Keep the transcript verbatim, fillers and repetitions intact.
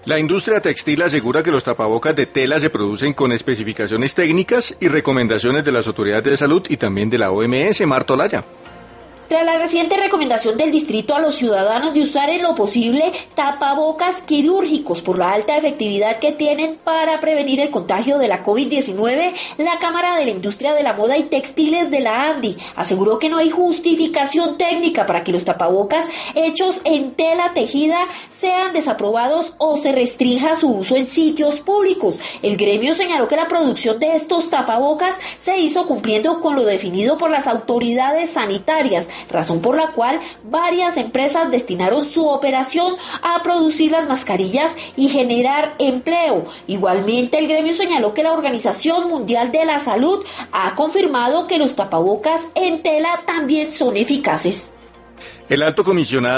La industria textil asegura que los tapabocas de tela se producen con especificaciones técnicas y recomendaciones de las autoridades de salud y también de la O M S. Marta Olaya. Tras la reciente recomendación del distrito a los ciudadanos de usar en lo posible tapabocas quirúrgicos por la alta efectividad que tienen para prevenir el contagio de la COVID diecinueve, la Cámara de la Industria de la Moda y Textiles de la ANDI aseguró que no hay justificación técnica para que los tapabocas hechos en tela tejida sean desaprobados o se restrinja su uso en sitios públicos. El gremio señaló que la producción de estos tapabocas se hizo cumpliendo con lo definido por las autoridades sanitarias, razón por la cual varias empresas destinaron su operación a producir las mascarillas y generar empleo. Igualmente, el gremio señaló que la Organización Mundial de la Salud ha confirmado que los tapabocas en tela también son eficaces. El alto comisionado